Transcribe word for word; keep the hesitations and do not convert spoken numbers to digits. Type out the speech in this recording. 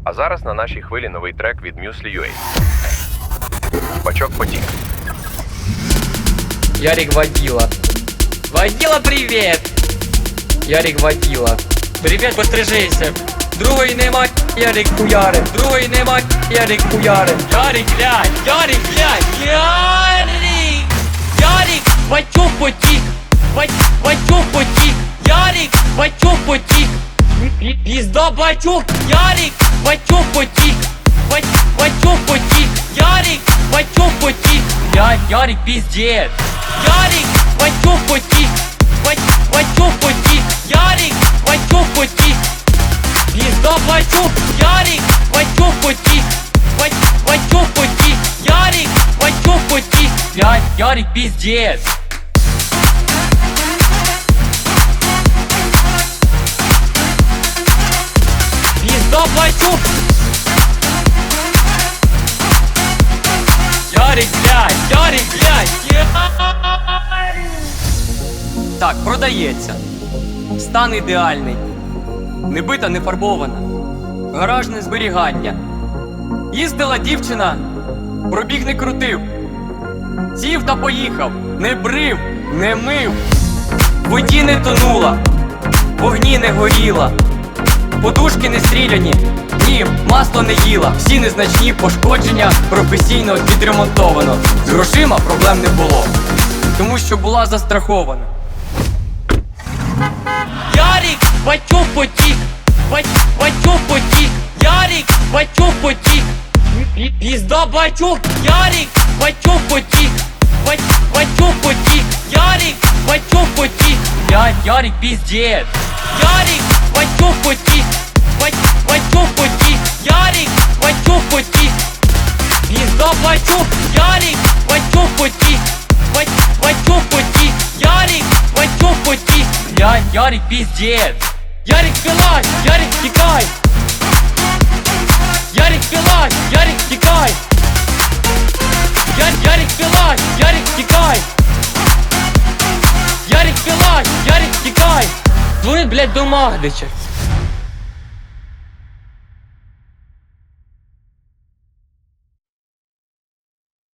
А зараз на нашій хвилі новий трек від Muesli.ua. Бачок потік. Ярик водила. Водила, привет! Ярик водила. Привет, пострижися. Другої нема, Ярик хуяри. Другої нема, Ярик хуяри. Ярик, глянь, Ярик, глянь, Ярик! Ярик, бачок потік. Бачок потік. Ярик, бачок потік. Пізда бачок. Ярик, бачок потік. Бачок потік. Ярик, бачок потік. Я, Ярик, пиздец. Ярик, бачок потік. Бачок потік. Ярик, бачок потік. Пізда бачок. Ярик, бачок потік. Бачок потік. Ярик, бачок потік. Я, Ярик, пиздец. Пізда бачок. Ярик, блядь, Ярик, блядь. Так, продається. Стан ідеальний. Не бита, не фарбована. Гаражне зберігання. Їздила дівчина, пробіг не крутив. Сів та поїхав, не брив, не мив. В воді не тонула, вогні не горіла. Подушки не стріляні, ні, масло не їла. Всі незначні пошкодження професійно відремонтовано. З грошима проблем не було, тому що була застрахована. Ярик, бачок потік. Бачок потік. Ярик, бачок потік. Пізда бачок. Ярик, бачок потік. Бачок потік. Ярик, бачок потік. Я, Ярик, пиздец. Ярик, бачок потік. Бачок потік. Ярик, бачок потік. Пізда бачок. Ярик, бачок потік. Бачок потік. Ярик, бачок потік. Я, Ярик, пиздец. Ярик, вилазь, Ярик, тікай. Ярик, вилазь, Ярик, тікай. Ярик, Ярик, вилазь, Ярик, тікай. Ярик, вилазь, Ярик, тікай. Дзвонить, блядь, до Магдича.